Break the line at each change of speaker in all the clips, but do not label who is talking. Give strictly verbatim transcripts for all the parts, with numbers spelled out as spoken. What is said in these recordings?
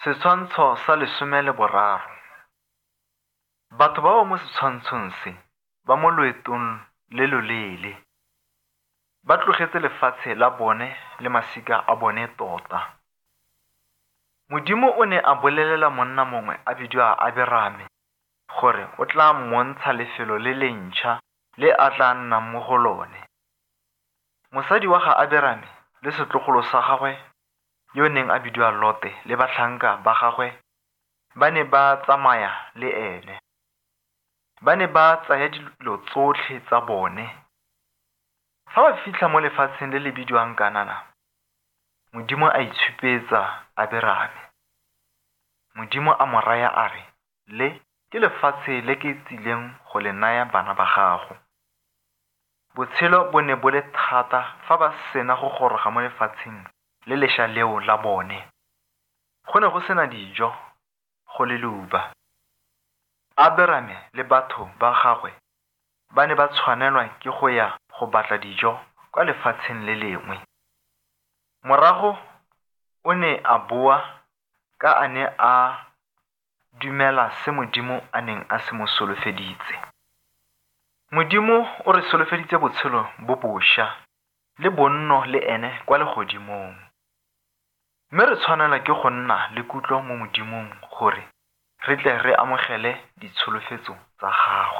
Setshwantsho sa lesome le boraro. Batho ba ba mo setshwantshong se ba mo loetong le loleele. Ba tlogetse lefatshe la bone le masika a bone tota. Modimo o ne a bolelela monna mongwe a bidiwa Aberame gore o tla mmontsha lefelo le le ntšha le a tla nnang mo go lone. Mosadi wa ga Aberame le setlogolo sa gagwe yo neng a bidiwa Lote le batlhanka ba gagwe ba ne ba tsamaya le ene. Ba ne ba tsaya dilo tsotlhe tsa bone. Fa ba fitlha mo lefatsheng le le bidiwang Kanana, Modimo a itshupetsa Aberame. Modimo a mo raya a re, le ke lefatshe le ke tsileng go le naya bana ba gago. Botshelo bo ne bo le thata fa ba sena go goroga mo lefatsheng le lešwa leo la bone. Go ne go sena dijo, go le leuba. Aberame le batho ba gagwe ba ne ba tshwanelwa ke go ya go batla dijo kwa lefatsheng le lengwe. Morago o ne a boa ka a ne a dumela se Modimo a neng a se mo solofeditse. Modimo o re solofeditse botshelo bo bošwa le bonno le ene kwa legodimong. Mme re tshwanela ke go nna le kutlo mo Modimong gore re tle re amogele ditsholofetso tsa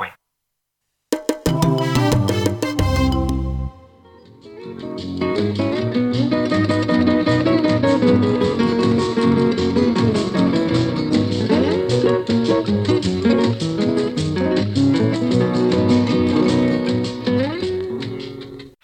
gagwe.